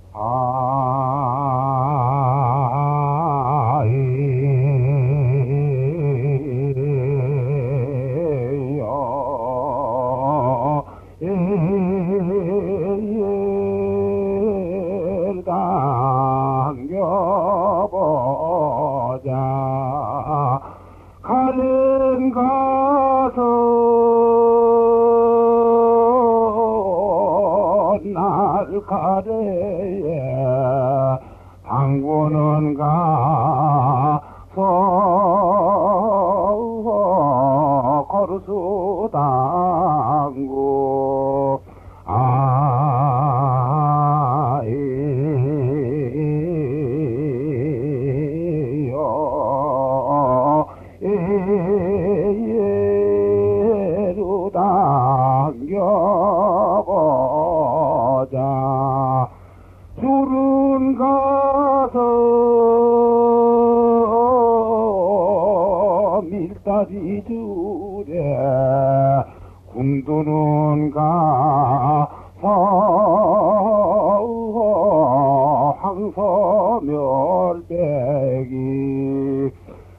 아, 당겨보자. 가는 가서 날 가래에 당구는 가서 거르수 당구 예로 당겨보자. 술은 가서 밀다리 줄에 군두는 가서 황소멸배기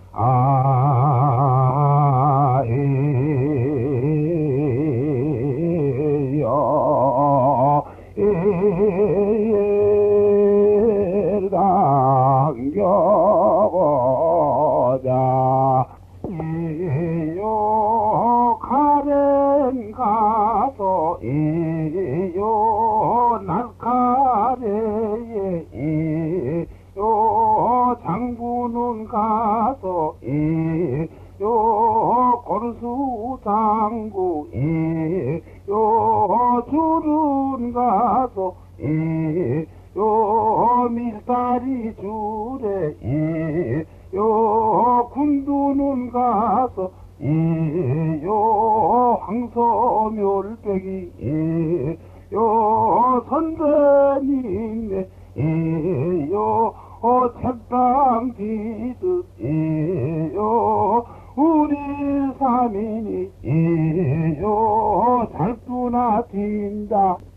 당겨보자. 이요 가렌 가서 이요 날카레에 이요 장군은 가서 이요 고르수 장구 이요 줄은 가서 이요 밀다리 줄에 이요 군두는 가서 이요 황소멸배기 이요 선배님네 이요 책당 뒤듯 이요 우리 삼인이 이요 잘두나 튄다.